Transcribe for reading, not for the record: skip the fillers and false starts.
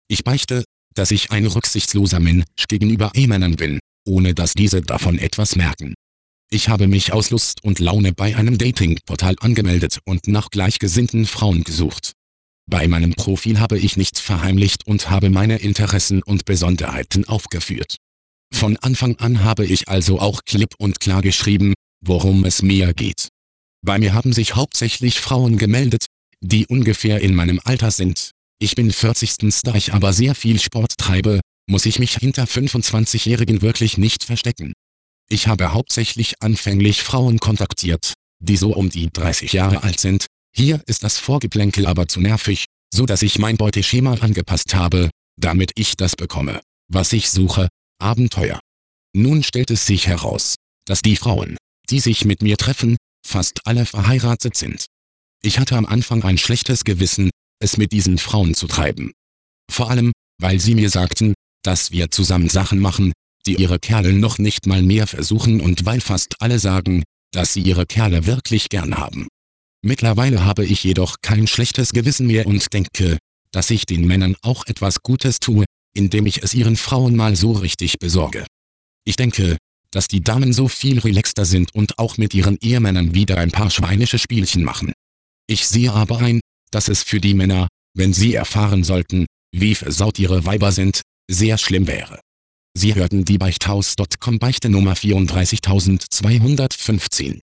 Ich beichte, dass ich ein rücksichtsloser Mensch gegenüber E-Männern bin, ohne dass diese davon etwas merken. Ich habe mich aus Lust und Laune bei einem Datingportal angemeldet und nach gleichgesinnten Frauen gesucht. Bei meinem Profil habe ich nichts verheimlicht und habe meine Interessen und Besonderheiten aufgeführt. Von Anfang an habe ich also auch klipp und klar geschrieben, worum es mir geht. Bei mir haben sich hauptsächlich Frauen gemeldet, die ungefähr in meinem Alter sind. Ich bin 40. Da ich aber sehr viel Sport treibe, muss ich mich hinter 25-Jährigen wirklich nicht verstecken. Ich habe hauptsächlich anfänglich Frauen kontaktiert, die so um die 30 Jahre alt sind. Hier ist das Vorgeplänkel aber zu nervig, so dass ich mein Beuteschema angepasst habe, damit ich das bekomme, was ich suche: Abenteuer. Nun stellt es sich heraus, dass die Frauen, die sich mit mir treffen, fast alle verheiratet sind. Ich hatte am Anfang ein schlechtes Gewissen, es mit diesen Frauen zu treiben. Vor allem, weil sie mir sagten, dass wir zusammen Sachen machen, die ihre Kerle noch nicht mal mehr versuchen, und weil fast alle sagen, dass sie ihre Kerle wirklich gern haben. Mittlerweile habe ich jedoch kein schlechtes Gewissen mehr und denke, dass ich den Männern auch etwas Gutes tue, indem ich es ihren Frauen mal so richtig besorge. Ich denke, dass die Damen so viel relaxter sind und auch mit ihren Ehemännern wieder ein paar schweinische Spielchen machen. Ich sehe aber ein, dass es für die Männer, wenn sie erfahren sollten, wie versaut ihre Weiber sind, sehr schlimm wäre. Sie hörten die Beichthaus.com Beichte Nummer 34215.